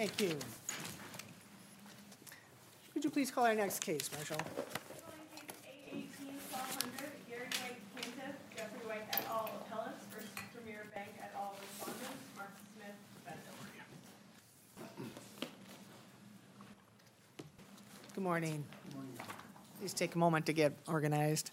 Thank you. Could you please call our next case, Marshall? Calling case A18-1200, Gary White plaintiff, Jeffrey White et al. Appellants versus Premier Bank et al. Respondents, Mark Smith, defendant. Good morning. Please take a moment to get organized.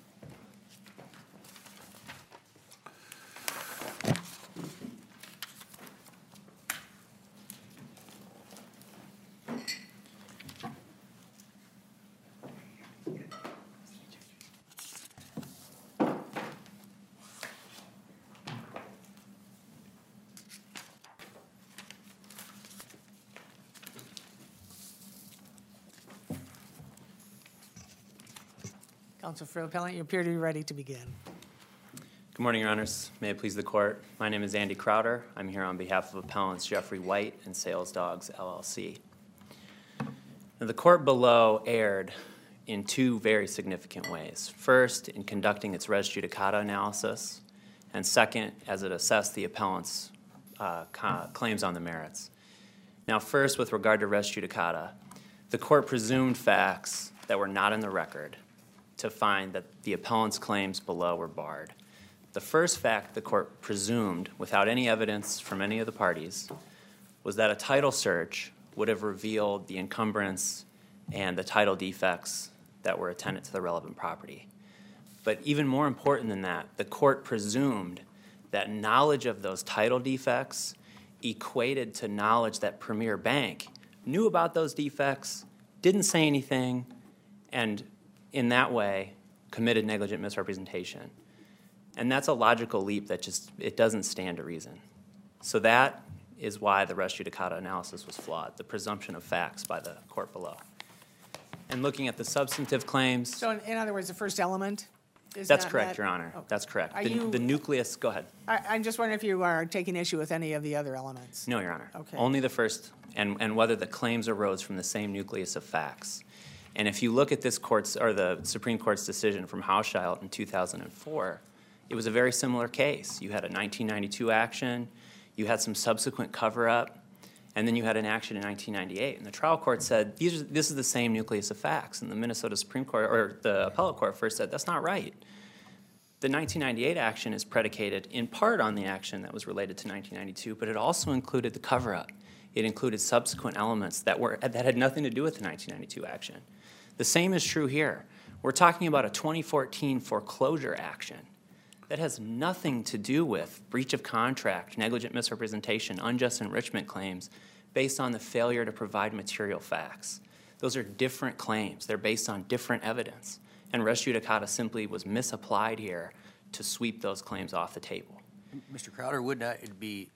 Counsel for Appellant, you appear to be ready to begin. Good morning, Your Honors. May it please the Court. My name is Andy Crowder. I'm here on behalf of Appellants Jeffrey White and Sales Dogs, LLC. Now, the Court below erred in two very significant ways. First, in conducting its res judicata analysis, and second, as it assessed the appellant's claims on the merits. Now, first, with regard to res judicata, the Court presumed facts that were not in the record to find that the appellant's claims below were barred. The first fact the Court presumed, without any evidence from any of the parties, was that a title search would have revealed the encumbrance and the title defects that were attendant to the relevant property. But even more important than that, the Court presumed that knowledge of those title defects equated to knowledge that Premier Bank knew about those defects, didn't say anything, and in that way committed negligent misrepresentation. And that's a logical leap that it doesn't stand to reason. So that is why the res judicata analysis was flawed, the presumption of facts by the Court below. And looking at the substantive claims. So in other words, the first element is That's not correct, met? Your Honor. Oh. That's correct. Are The nucleus, go ahead. I'm just wondering if you are taking issue with any of the other elements. No, Your Honor. Okay. Only the first, and whether the claims arose from the same nucleus of facts. And if you look at this court's, or the Supreme Court's decision from Hauschild in 2004, it was a very similar case. You had a 1992 action, you had some subsequent cover-up, and then you had an action in 1998. And the trial court said, this is the same nucleus of facts. And the Minnesota Supreme Court, or the appellate court first said, that's not right. The 1998 action is predicated in part on the action that was related to 1992, but it also included the cover-up. It included subsequent elements that had nothing to do with the 1992 action. The same is true here. We're talking about a 2014 foreclosure action that has nothing to do with breach of contract, negligent misrepresentation, unjust enrichment claims based on the failure to provide material facts. Those are different claims. They're based on different evidence. And res judicata simply was misapplied here to sweep those claims off the table. Mr. Crowder, would not it be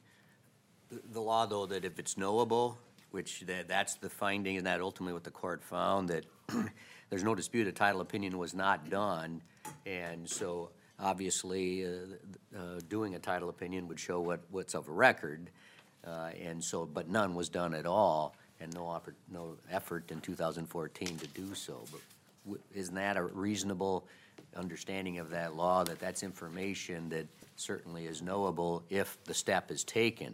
the law, though, that if it's knowable, which that's the finding, and that ultimately what the court found, that there's no dispute a title opinion was not done, and so obviously doing a title opinion would show what's of a record, and so, but none was done at all, and no effort in 2014 to do so. But isn't that a reasonable understanding of that law, that that's information that certainly is knowable if the step is taken?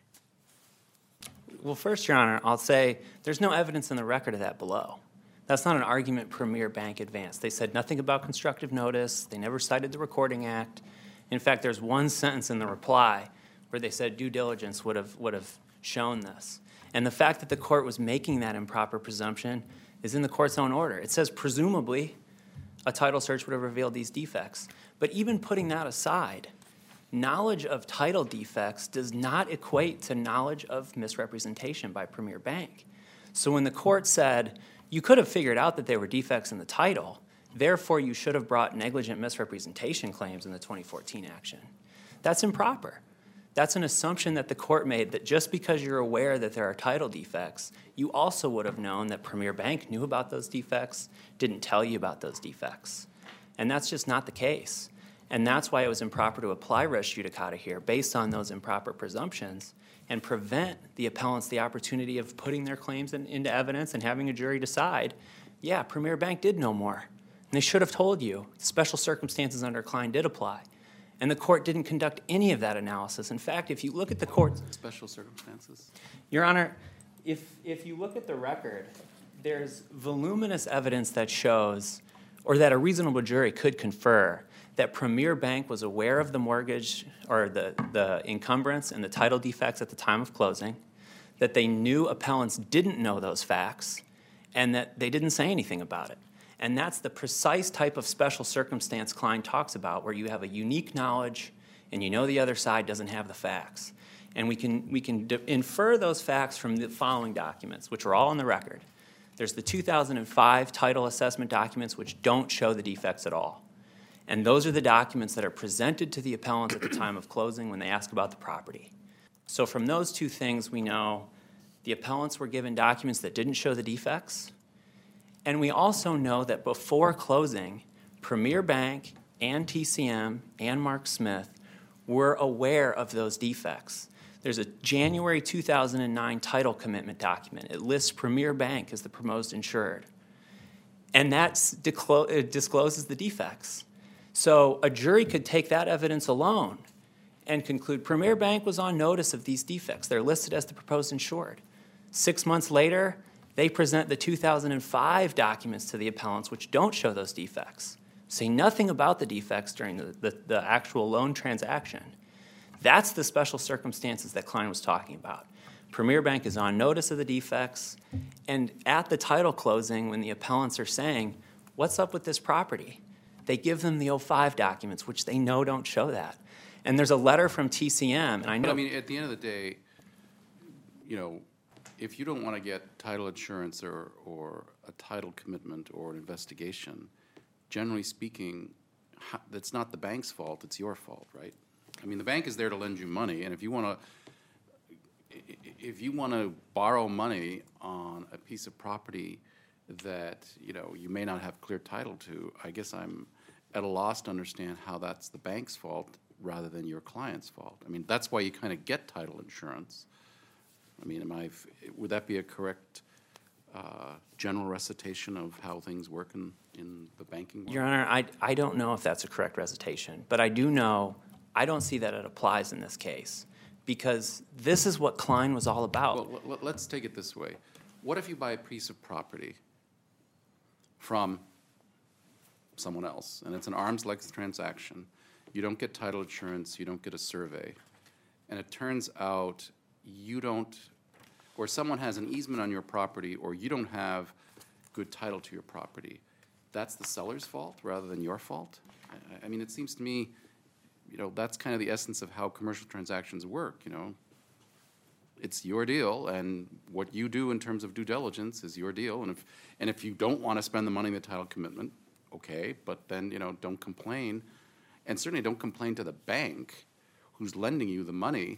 Well, first, Your Honor, I'll say there's no evidence in the record of that below. That's not an argument Premier Bank advanced. They said nothing about constructive notice. They never cited the Recording Act. In fact, there's one sentence in the reply where they said due diligence would have shown this. And the fact that the court was making that improper presumption is in the court's own order. It says presumably a title search would have revealed these defects. But even putting that aside, knowledge of title defects does not equate to knowledge of misrepresentation by Premier Bank. So when the court said, you could have figured out that there were defects in the title, therefore you should have brought negligent misrepresentation claims in the 2014 action, that's improper. That's an assumption that the court made, that just because you're aware that there are title defects, you also would have known that Premier Bank knew about those defects, didn't tell you about those defects. And that's just not the case. And that's why it was improper to apply res judicata here based on those improper presumptions and prevent the appellants the opportunity of putting their claims into evidence and having a jury decide, yeah, Premier Bank did know more. And they should have told you. Special circumstances under Klein did apply. And the court didn't conduct any of that analysis. In fact, if you look at the court's special circumstances. Your Honor, If you look at the record, there's voluminous evidence that shows, or that a reasonable jury could confer, that Premier Bank was aware of the mortgage or the encumbrance and the title defects at the time of closing, that they knew appellants didn't know those facts, and that they didn't say anything about it. And that's the precise type of special circumstance Klein talks about, where you have a unique knowledge and you know the other side doesn't have the facts. And we can infer those facts from the following documents, which are all on the record. There's the 2005 title assessment documents, which don't show the defects at all. And those are the documents that are presented to the appellants at the time of closing when they ask about the property. So from those two things, we know the appellants were given documents that didn't show the defects. And we also know that before closing, Premier Bank and TCM and Mark Smith were aware of those defects. There's a January 2009 title commitment document. It lists Premier Bank as the proposed insured. And it discloses the defects. So a jury could take that evidence alone and conclude Premier Bank was on notice of these defects. They're listed as the proposed insured. 6 months later, they present the 2005 documents to the appellants, which don't show those defects, say nothing about the defects during the actual loan transaction. That's the special circumstances that Klein was talking about. Premier Bank is on notice of the defects, and at the title closing, when the appellants are saying, what's up with this property? They give them the 05 documents, which they know don't show that. And there's a letter from TCM, and I know... But I mean, at the end of the day, you know, if you don't want to get title insurance or a title commitment or an investigation, generally speaking, that's not the bank's fault, it's your fault, right? I mean, the bank is there to lend you money, and if you want to borrow money on a piece of property that, you know, you may not have clear title to, I guess I'm at a loss to understand how that's the bank's fault rather than your client's fault. I mean, that's why you kind of get title insurance. I mean, would that be a correct general recitation of how things work in the banking world? Your Honor, I don't know if that's a correct recitation, but I do know I don't see that it applies in this case, because this is what Klein was all about. Well, let's take it this way. What if you buy a piece of property from someone else, and it's an arm's length transaction? You don't get title insurance, you don't get a survey, and it turns out you don't, or someone has an easement on your property, or you don't have good title to your property. That's the seller's fault rather than your fault? I mean, it seems to me, you know, that's kind of the essence of how commercial transactions work, you know. It's your deal, and what you do in terms of due diligence is your deal, and if you don't want to spend the money in the title commitment, okay, but then, you know, don't complain, and certainly don't complain to the bank who's lending you the money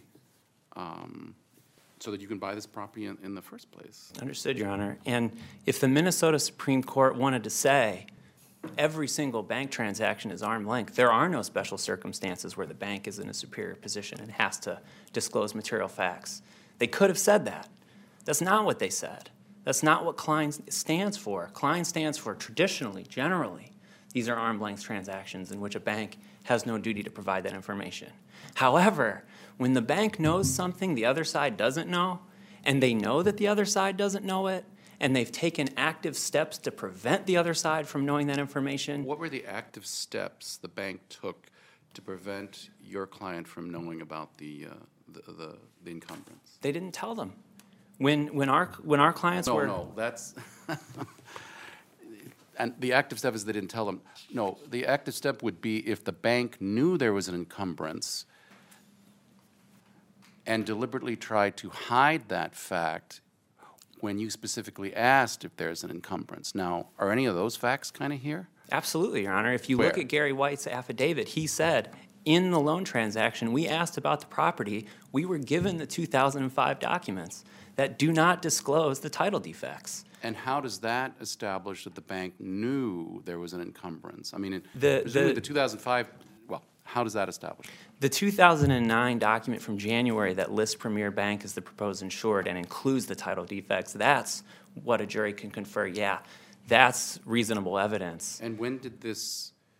so that you can buy this property in the first place. Understood, Your Honor. And if the Minnesota Supreme Court wanted to say every single bank transaction is arm's length, there are no special circumstances where the bank is in a superior position and has to disclose material facts. They could have said that. That's not what they said. That's not what Klein stands for. Klein stands for traditionally, generally, these are arm's length transactions in which a bank has no duty to provide that information. However, when the bank knows something the other side doesn't know, and they know that the other side doesn't know it, and they've taken active steps to prevent the other side from knowing that information. What were the active steps the bank took to prevent your client from knowing about the encumbrance? They didn't tell them. When our clients were... No, that's... And the active step is they didn't tell them. No, the active step would be if the bank knew there was an encumbrance and deliberately tried to hide that fact when you specifically asked if there's an encumbrance. Now, are any of those facts kind of here? Absolutely, Your Honor. If you look Where? at Gary White's affidavit, he said, in the loan transaction, we asked about the property. We were given the 2005 documents that do not disclose the title defects. And how does that establish that the bank knew there was an encumbrance? I mean, The 2005, well, how does that establish? The 2009 document from January that lists Premier Bank as the proposed insured and includes the title defects, that's what a jury can confer. Yeah, that's reasonable evidence. And when did this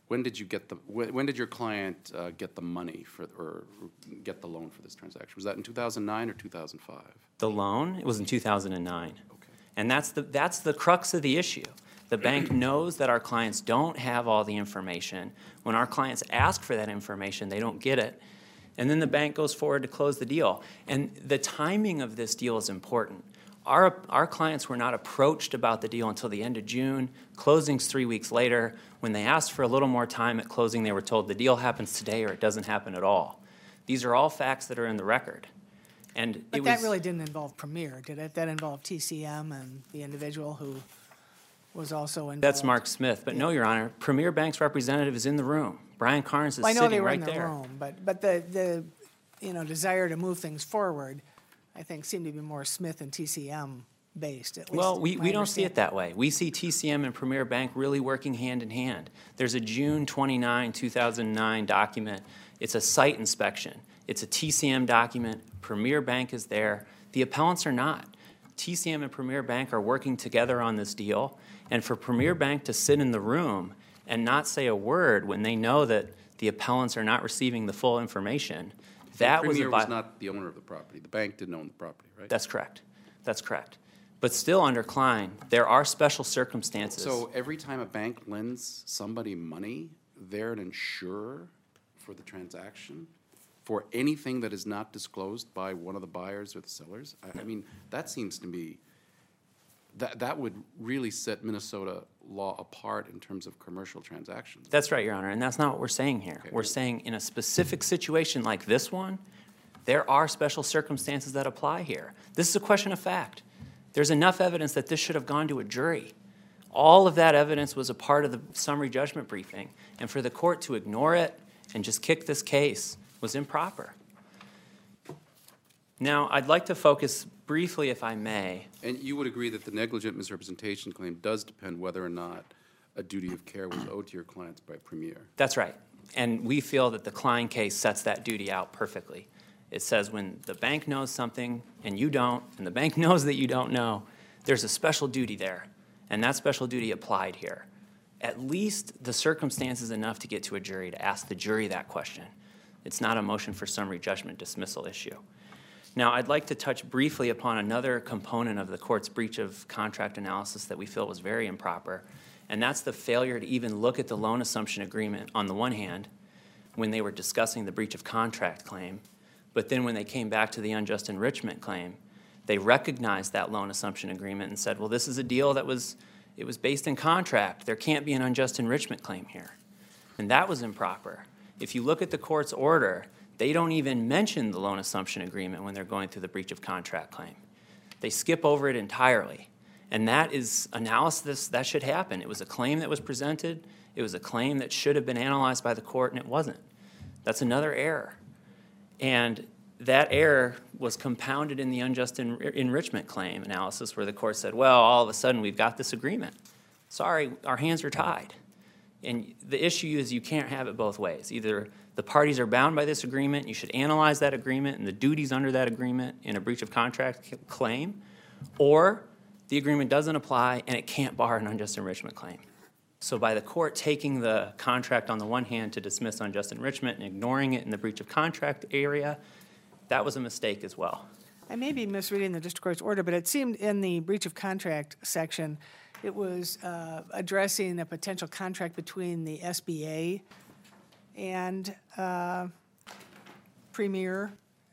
when did you get when did your client get the money or get the loan for this transaction? Was that in 2009 or 2005? The loan, it was in 2009. Okay. And that's the crux of the issue. The bank knows that our clients don't have all the information. When our clients ask for that information, they don't get it. And then the bank goes forward to close the deal. And the timing of this deal is important. Our clients were not approached about the deal until the end of June. Closing's 3 weeks later. When they asked for a little more time at closing, they were told the deal happens today or it doesn't happen at all. These are all facts that are in the record. And But that really didn't involve Premier, did it? That involved TCM and the individual who was also involved. That's Mark Smith. But no, Your Honor, Premier Bank's representative is in the room. Brian Carnes is Well, I know they sitting were right in the there. room, but the desire to move things forward, I think, seemed to be more Smith and TCM based, at least. Well, we my don't see it understanding. that way. We see TCM and Premier Bank really working hand in hand. There's a June 29, 2009 document. It's a site inspection. It's a TCM document. Premier Bank is there. The appellants are not. TCM and Premier Bank are working together on this deal. And for Premier Bank to sit in the room and not say a word when they know that the appellants are not receiving the full information, that was a Premier was not the owner of the property. The bank didn't own the property, right? That's correct. That's correct. But still, under Klein, there are special circumstances. So every time a bank lends somebody money, they're an insurer for the transaction for anything that is not disclosed by one of the buyers or the sellers? I mean, that seems to me, that would really set Minnesota law apart in terms of commercial transactions. That's right, Your Honor, and that's not what we're saying here. Okay. We're saying in a specific situation like this one, there are special circumstances that apply here. This is a question of fact. There's enough evidence that this should have gone to a jury. All of that evidence was a part of the summary judgment briefing, and for the court to ignore it and just kick this case was improper. Now, I'd like to focus briefly, if I may. And you would agree that the negligent misrepresentation claim does depend whether or not a duty of care was owed to your clients by Premier. That's right. And we feel that the Klein case sets that duty out perfectly. It says when the bank knows something and you don't, and the bank knows that you don't know, there's a special duty there. And that special duty applied here. At least the circumstance is enough to get to a jury, to ask the jury that question. It's not a motion for summary judgment dismissal issue. Now, I'd like to touch briefly upon another component of the court's breach of contract analysis that we feel was very improper, and that's the failure to even look at the loan assumption agreement on the one hand when they were discussing the breach of contract claim, but then when they came back to the unjust enrichment claim, they recognized that loan assumption agreement and said, well, this is a deal that was based in contract. There can't be an unjust enrichment claim here. And that was improper. If you look at the court's order, they don't even mention the loan assumption agreement when they're going through the breach of contract claim. They skip over it entirely. And that is analysis that should happen. It was a claim that was presented. It was a claim that should have been analyzed by the court, and it wasn't. That's another error. And that error was compounded in the unjust enrichment claim analysis where the court said, well, all of a sudden we've got this agreement. Sorry, our hands are tied. And the issue is you can't have it both ways. Either the parties are bound by this agreement, you should analyze that agreement and the duties under that agreement in a breach of contract claim, or the agreement doesn't apply and it can't bar an unjust enrichment claim. So by the court taking the contract on the one hand to dismiss unjust enrichment and ignoring it in the breach of contract area, that was a mistake as well. I may be misreading the district court's order, but it seemed in the breach of contract section, it was addressing a potential contract between the SBA and Premier,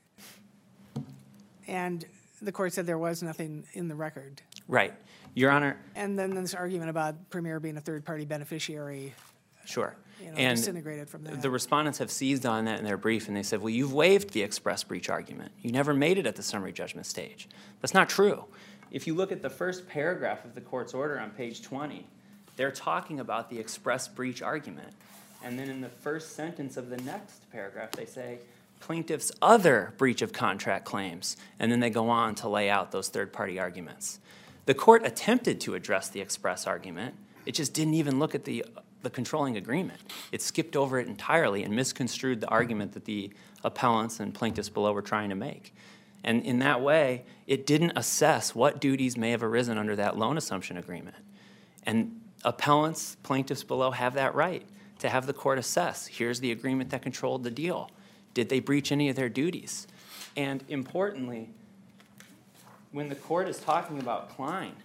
and the court said there was nothing in the record. Right. Your Honor. And then this argument about Premier being a third-party beneficiary, Sure. and disintegrated from that. The respondents have seized on that in their brief, and they said, well, you've waived the express breach argument. You never made it at the summary judgment stage. That's not true. If you look at the first paragraph of the court's order on page 20, they're talking about the express breach argument. And then in the first sentence of the next paragraph, they say, plaintiff's other breach of contract claims. And then they go on to lay out those third-party arguments. The court attempted to address the express argument. It just didn't even look at the controlling agreement. It skipped over it entirely and misconstrued the argument that the appellants and plaintiffs below were trying to make. And in that way, it didn't assess what duties may have arisen under that loan assumption agreement. And appellants, plaintiffs below have that right. to have the court assess, here's the agreement that controlled the deal. Did they breach any of their duties? And importantly, when the court is talking about Klein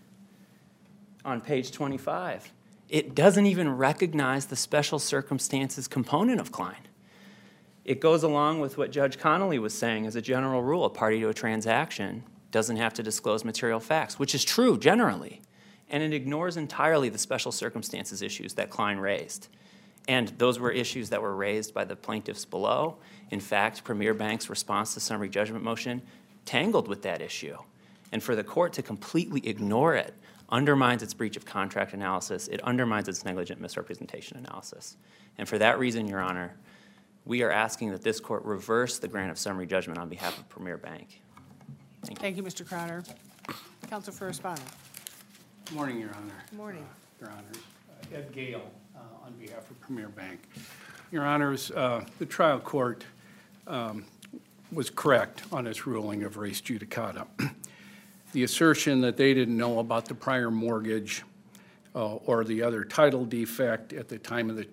on page 25, it doesn't even recognize the special circumstances component of Klein. It goes along with what Judge Connolly was saying as a general rule. A party to a transaction doesn't have to disclose material facts, which is true generally. And it ignores entirely the special circumstances issues that Klein raised. And those were issues that were raised by the plaintiffs below. In fact, Premier Bank's response to summary judgment motion tangled with that issue. And for the court to completely ignore it undermines its breach of contract analysis. It undermines its negligent misrepresentation analysis. And for that reason, Your Honor, we are asking that this court reverse the grant of summary judgment on behalf of Premier Bank. Thank you, Mr. Crowder. Counsel for respondent. Good morning, Your Honor. Good morning. Your Honors. Ed Gale on behalf of Premier Bank. Your Honors, the trial court was correct on its ruling of res judicata. The assertion that they didn't know about the prior mortgage or the other title defect at the time of the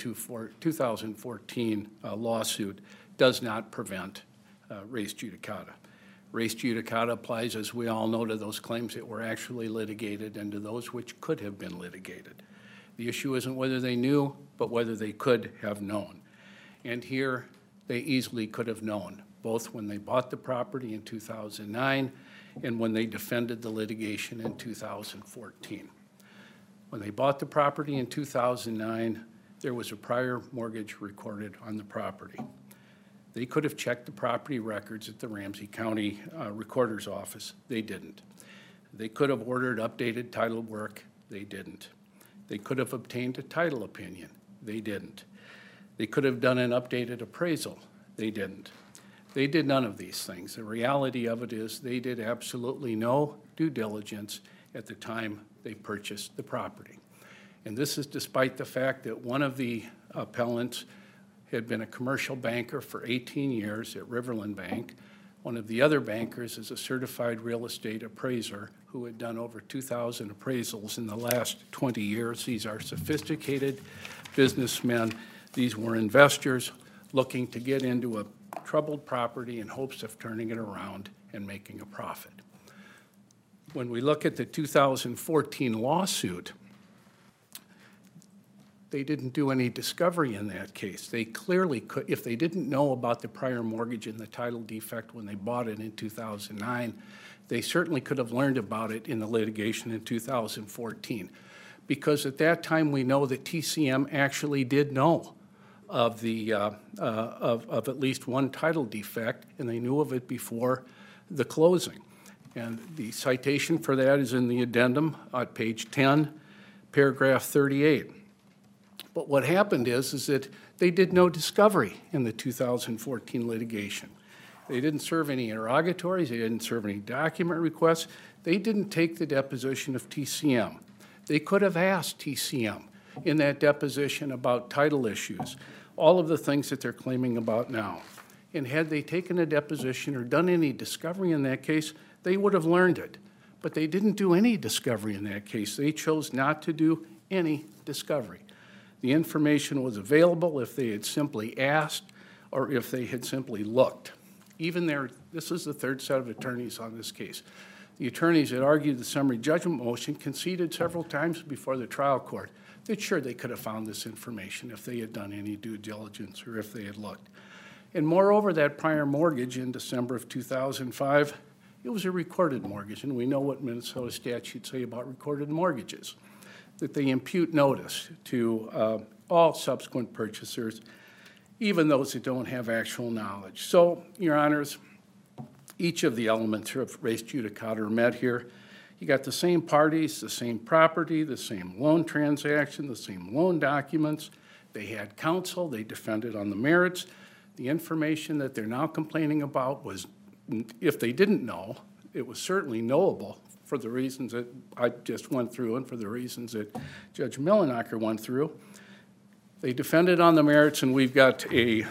2014 lawsuit does not prevent res judicata. Res judicata applies, as we all know, to those claims that were actually litigated and to those which could have been litigated. The issue isn't whether they knew, but whether they could have known. And here, they easily could have known, both when they bought the property in 2009 and when they defended the litigation in 2014. When they bought the property in 2009, there was a prior mortgage recorded on the property. They could have checked the property records at the Ramsey County Recorder's Office. They didn't. They could have ordered updated title work. They didn't. They could have obtained a title opinion. They didn't. They could have done an updated appraisal. They didn't. They did none of these things. The reality of it is they did absolutely no due diligence at the time they purchased the property. And this is despite the fact that one of the appellants had been a commercial banker for 18 years at Riverland Bank. One of the other bankers is a certified real estate appraiser who had done over 2,000 appraisals in the last 20 years. These are sophisticated businessmen. These were investors looking to get into a troubled property in hopes of turning it around and making a profit. When we look at the 2014 lawsuit, they didn't do any discovery in that case. They clearly could, if they didn't know about the prior mortgage and the title defect when they bought it in 2009, they certainly could have learned about it in the litigation in 2014. Because at that time, we know that TCM actually did know of the of at least one title defect, and they knew of it before the closing. And the citation for that is in the addendum at page 10, paragraph 38. But what happened is that they did no discovery in the 2014 litigation. They didn't serve any interrogatories. They didn't serve any document requests. They didn't take the deposition of TCM. They could have asked TCM in that deposition about title issues, all of the things that they're claiming about now. And had they taken a deposition or done any discovery in that case, they would have learned it. But they didn't do any discovery in that case. They chose not to do any discovery. The information was available if they had simply asked or if they had simply looked. Even there, this is the third set of attorneys on this case. The attorneys that argued the summary judgment motion conceded several times before the trial court that sure, they could have found this information if they had done any due diligence or if they had looked. And moreover, that prior mortgage in December of 2005, it was a recorded mortgage, and we know what Minnesota statutes say about recorded mortgages, that they impute notice to all subsequent purchasers, even those that don't have actual knowledge. So, Your Honors, each of the elements of res judicata are met here. You got the same parties, the same property, the same loan transaction, the same loan documents. They had counsel. They defended on the merits. The information that they're now complaining about was, if they didn't know, it was certainly knowable for the reasons that I just went through and for the reasons that Judge Millenacher went through. They defended on the merits, and we've got a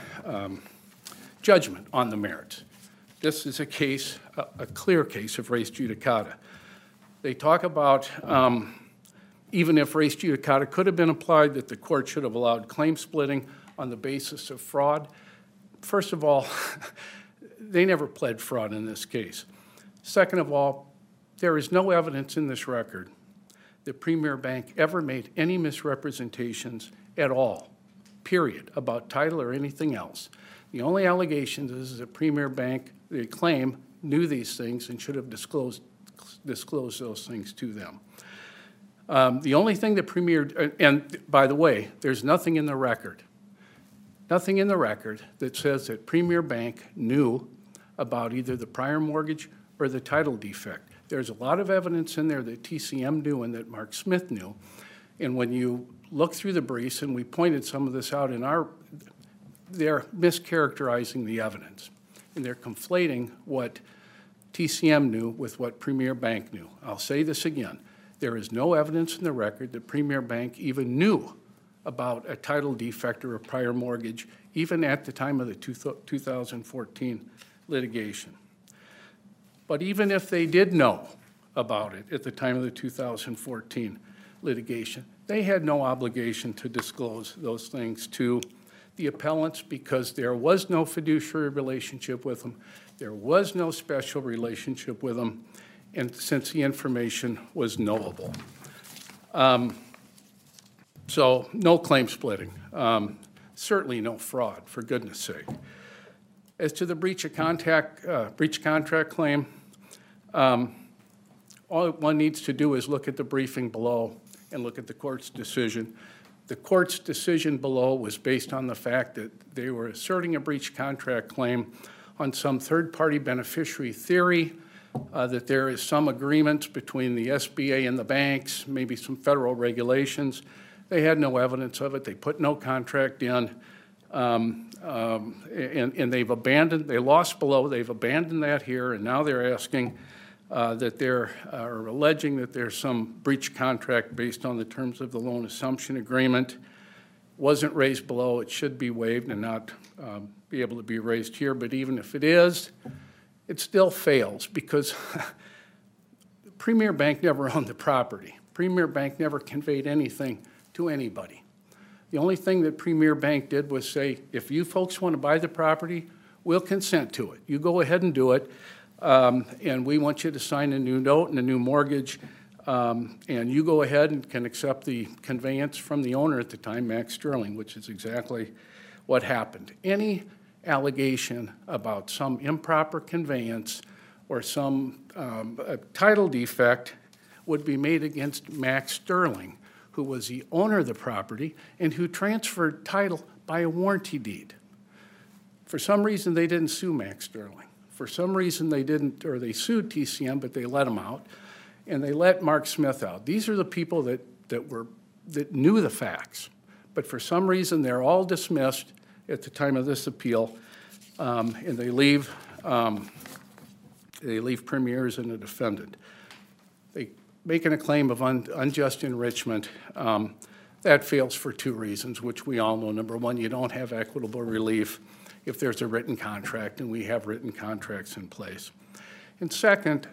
judgment on the merits. This is a case, a clear case of res judicata. They talk about even if res judicata could have been applied, that the court should have allowed claim splitting on the basis of fraud. First of all, they never pled fraud in this case. Second of all, there is no evidence in this record that Premier Bank ever made any misrepresentations at all, period, about title or anything else. The only allegations is that Premier Bank, they claim, knew these things and should have disclosed those things to them. The only thing that Premier, and by the way, there's nothing in the record that says that Premier Bank knew about either the prior mortgage or the title defect. There's a lot of evidence in there that TCM knew and that Mark Smith knew. And when you look through the briefs, and we pointed some of this out in they're mischaracterizing the evidence. And they're conflating what TCM knew with what Premier Bank knew. I'll say this again. There is no evidence in the record that Premier Bank even knew about a title defect or a prior mortgage, even at the time of the 2014 litigation. But even if they did know about it at the time of the 2014 litigation, they had no obligation to disclose those things to the appellants because there was no fiduciary relationship with them, there was no special relationship with them, and since the information was knowable. So no claim splitting, certainly no fraud, for goodness sake. As to the breach of contract claim, all one needs to do is look at the briefing below and look at the court's decision. The court's decision below was based on the fact that they were asserting a breach of contract claim on some third-party beneficiary theory, that there is some agreements between the SBA and the banks, maybe some federal regulations. They had no evidence of it. They put no contract in. And they lost below, they've abandoned that here, and now they're asking that are alleging that there's some breach of contract based on the terms of the loan assumption agreement. Wasn't raised below, it should be waived and not be able to be raised here, but even if it is, it still fails because Premier Bank never owned the property. Premier Bank never conveyed anything to anybody. The only thing that Premier Bank did was say, if you folks want to buy the property, we'll consent to it. You go ahead and do it, and we want you to sign a new note and a new mortgage, and you go ahead and can accept the conveyance from the owner at the time, Max Sterling, which is exactly what happened. Any allegation about some improper conveyance or some title defect would be made against Max Sterling, who was the owner of the property and who transferred title by a warranty deed. For some reason, they didn't sue Max Sterling. For some reason, they didn't, or they sued TCM, but they let him out, and they let Mark Smith out. These are the people that knew the facts, but for some reason, they're all dismissed at the time of this appeal, and they leave Premier as a defendant. Making a claim of unjust enrichment, that fails for two reasons, which we all know. Number one, you don't have equitable relief if there's a written contract, and we have written contracts in place. And second,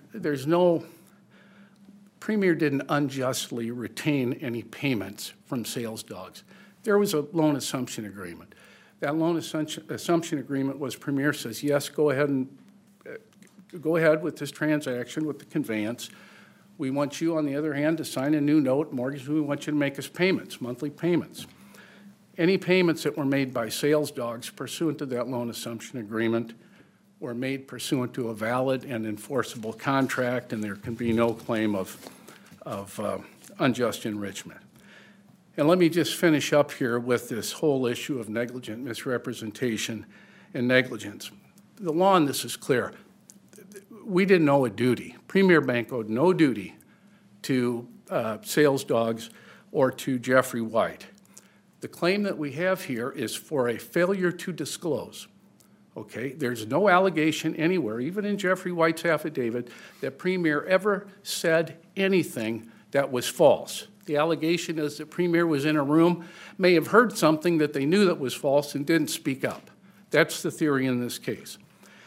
Premier didn't unjustly retain any payments from sales dogs. There was a loan assumption agreement. That loan assumption agreement was Premier says, yes, go ahead with this transaction, with the conveyance. We want you, on the other hand, to sign a new note, mortgage. We want you to make us payments, monthly payments. Any payments that were made by sales dogs pursuant to that loan assumption agreement were made pursuant to a valid and enforceable contract, and there can be no claim of unjust enrichment. And let me just finish up here with this whole issue of negligent misrepresentation and negligence. The law on this is clear. We didn't owe a duty. Premier Bank owed no duty to sales dogs or to Jeffrey White. The claim that we have here is for a failure to disclose. Okay, there's no allegation anywhere, even in Jeffrey White's affidavit, that Premier ever said anything that was false. The allegation is that Premier was in a room, may have heard something that they knew that was false and didn't speak up. That's the theory in this case.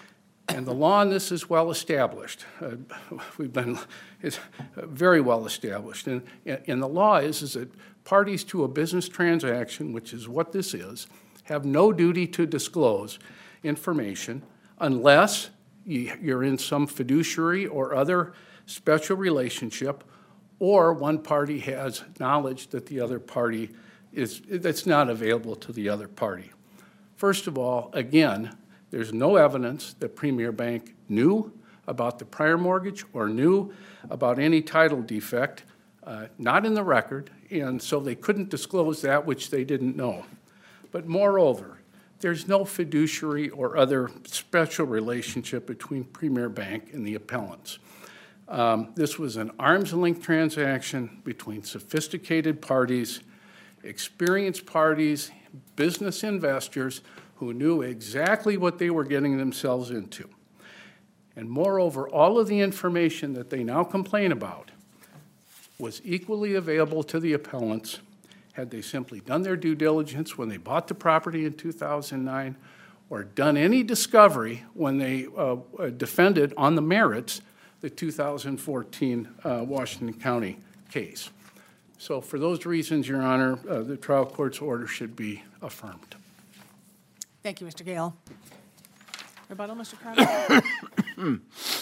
And the law on this is well established. It's very well established. And the law is that parties to a business transaction, which is what this is, have no duty to disclose information unless you're in some fiduciary or other special relationship, or one party has knowledge that the other party that's not available to the other party. First of all, again, there's no evidence that Premier Bank knew about the prior mortgage or knew about any title defect, not in the record, and so they couldn't disclose that which they didn't know. But moreover, there's no fiduciary or other special relationship between Premier Bank and the appellants. This was an arm's-length transaction between sophisticated parties, experienced parties, business investors who knew exactly what they were getting themselves into. And moreover, all of the information that they now complain about was equally available to the appellants had they simply done their due diligence when they bought the property in 2009 or done any discovery when they defended on the merits the 2014 Washington County case. So for those reasons, Your Honor, the trial court's order should be affirmed. Thank you, Mr. Gale. Rebuttal, Mr. Crowder?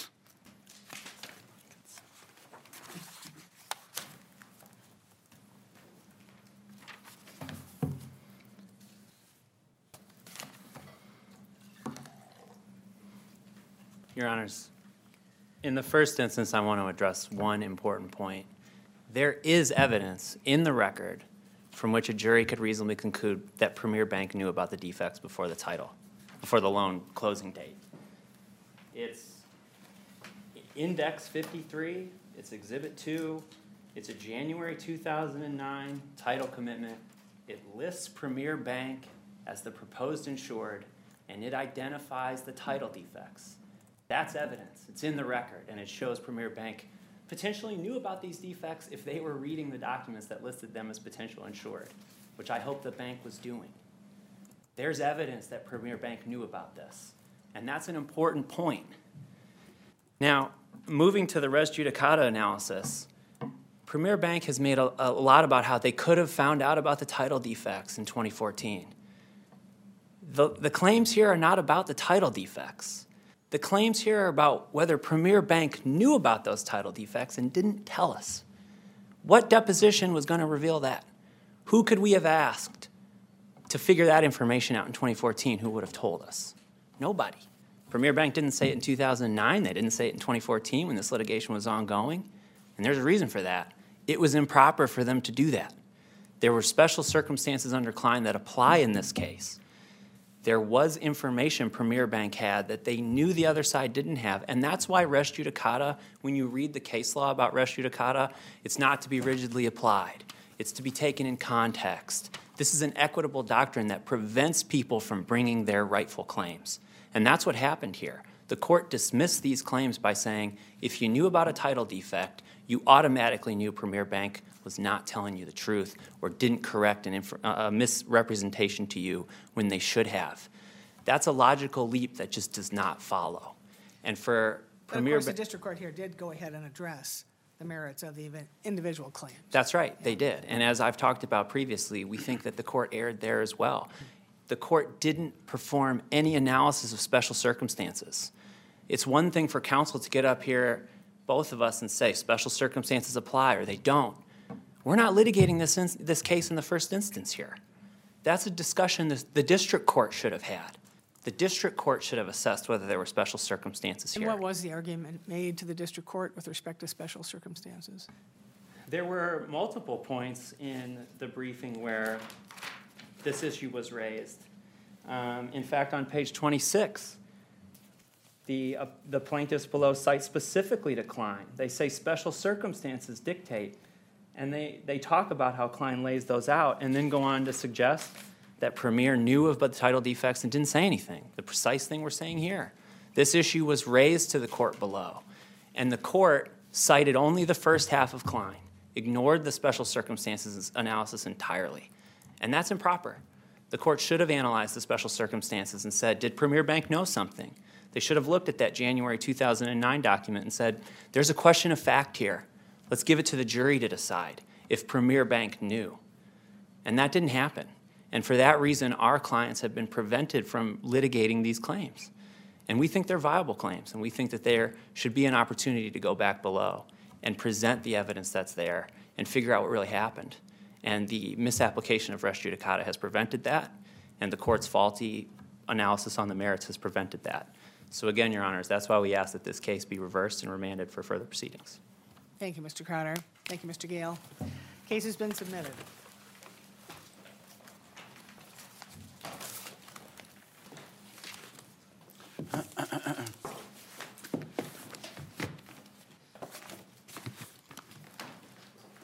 Your Honors, in the first instance, I want to address one important point. There is evidence in the record from which a jury could reasonably conclude that Premier Bank knew about the defects before the title, before the loan closing date. It's Index 53, it's Exhibit 2, it's a January 2009 title commitment. It lists Premier Bank as the proposed insured, and it identifies the title defects. That's evidence. It's in the record, and it shows Premier Bank potentially knew about these defects if they were reading the documents that listed them as potential insured, which I hope the bank was doing. There's evidence that Premier Bank knew about this, and that's an important point. Now, moving to the res judicata analysis, Premier Bank has made a lot about how they could have found out about the title defects in 2014. The claims here are not about the title defects. The claims here are about whether Premier Bank knew about those title defects and didn't tell us. What deposition was going to reveal that? Who could we have asked to figure that information out in 2014? Who would have told us? Nobody. Premier Bank didn't say it in 2009. They didn't say it in 2014 when this litigation was ongoing. And there's a reason for that. It was improper for them to do that. There were special circumstances under Klein that apply in this case. There was information Premier Bank had that they knew the other side didn't have, and that's why res judicata, when you read the case law about res judicata, it's not to be rigidly applied. It's to be taken in context. This is an equitable doctrine that prevents people from bringing their rightful claims, and that's what happened here. The court dismissed these claims by saying, if you knew about a title defect, you automatically knew Premier Bank was not telling you the truth or didn't correct a misrepresentation to you when they should have. That's a logical leap that just does not follow. And for But of Premier course, the Bank, district court here did go ahead and address the merits of the individual claims. that's right, they did. And as I've talked about previously, we think that the court erred there as well. The court didn't perform any analysis of special circumstances. It's one thing for counsel to get up here, both of us, and say special circumstances apply or they don't. We're not litigating this case in the first instance here. That's a discussion the district court should have had. The district court should have assessed whether there were special circumstances And here. what was the argument made to the district court with respect to special circumstances? There were multiple points in the briefing where this issue was raised. In fact, on page 26, the plaintiffs below cite specifically to Klein. They say special circumstances dictate, and they talk about how Klein lays those out and then go on to suggest that Premier knew of the title defects and didn't say anything, the precise thing we're saying here. This issue was raised to the court below, and the court cited only the first half of Klein, ignored the special circumstances analysis entirely, and that's improper. The court should have analyzed the special circumstances and said, did Premier Bank know something They should have looked at that January 2009 document and said, there's a question of fact here. Let's give it to the jury to decide if Premier Bank knew. And that didn't happen. And for that reason, our clients have been prevented from litigating these claims. And we think they're viable claims, and we think that there should be an opportunity to go back below and present the evidence that's there and figure out what really happened. And the misapplication of res judicata has prevented that, and the court's faulty analysis on the merits has prevented that. So again, Your Honors, that's why we ask that this case be reversed and remanded for further proceedings. Thank you, Mr. Crowder. Thank you, Mr. Gale. Case has been submitted.